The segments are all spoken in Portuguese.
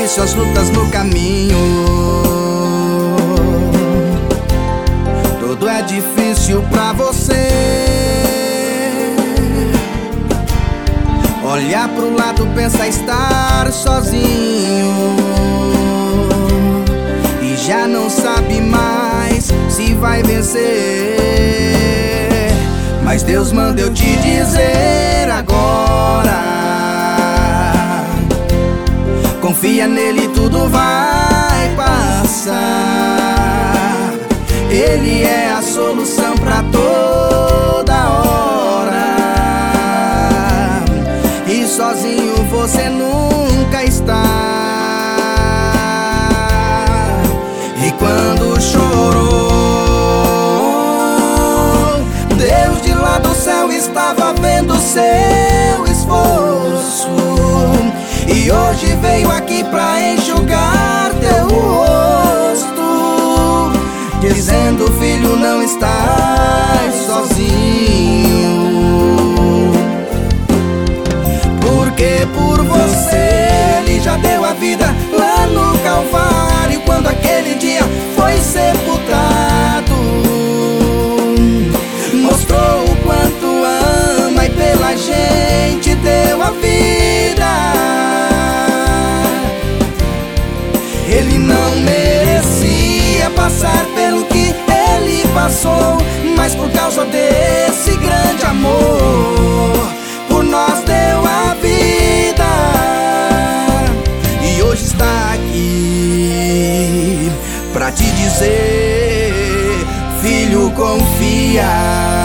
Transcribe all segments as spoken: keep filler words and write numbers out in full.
suas lutas no caminho. Tudo é difícil pra você. Olhar pro lado, pensa estar sozinho e já não sabe mais se vai vencer. Mas Deus manda eu te dizer agora: confia nele, tudo vai passar. Ele é a solução pra toda hora, e sozinho você nunca está. E quando chorou, Deus de lá do céu estava vendo seu esforço, e hoje veio aqui pra enxugar teu rosto, dizendo: filho, não estás sozinho, porque por você ele já deu a vida lá no Calvário, quando aquele dia foi sepultado. Mostrou o quanto ama e pela gente deu a vida. Ele não merecia passar pelo que ele passou, mas por causa desse grande amor, por nós deu a vida. E hoje está aqui pra te dizer: filho, confia.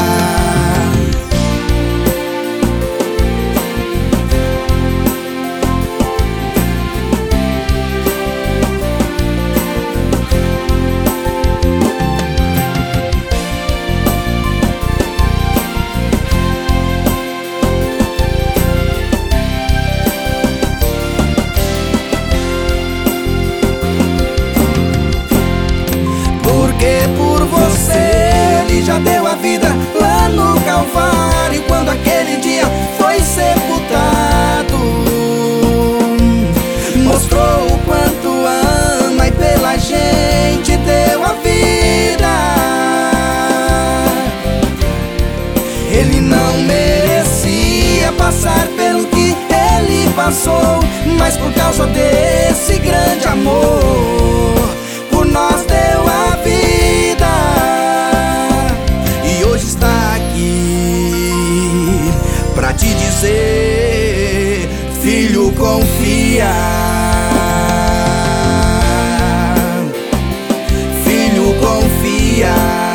Porque por você ele já deu a vida lá no Calvário, quando aquele dia foi sepultado. Mostrou o quanto ama e pela gente deu a vida. Ele não merecia passar pelo que ele passou, mas por causa desse grande amor, por nós deu a vida. E hoje está aqui pra te dizer: filho, confia. Filho, confia.